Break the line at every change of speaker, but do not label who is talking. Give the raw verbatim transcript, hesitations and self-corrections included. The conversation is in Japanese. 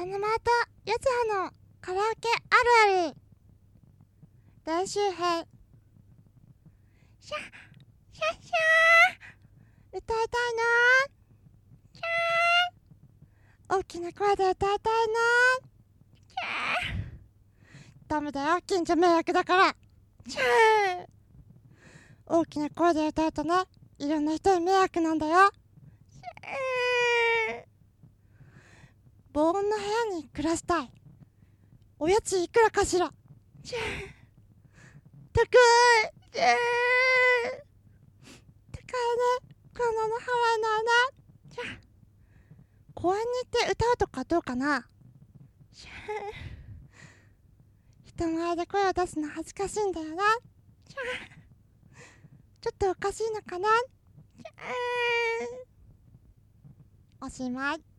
花丸と四葉のカラオケあるある練習編。シャシャシャー歌いたいなー。シャー大きな声で歌いたいなー。シャーダメだよ、近所迷惑だから。シャー大きな声で歌うとね、いろんな人に迷惑なんだよ。シャー防音の部屋に暮らしたい。お家賃いくらかしら。シャー高い。シャー高いね。こんなの払えないな。シャー公園に行って歌うとかどうかな。シャー人前で声を出すの恥ずかしいんだよな。シャーちょっとおかしいのかな。シャーおしまい。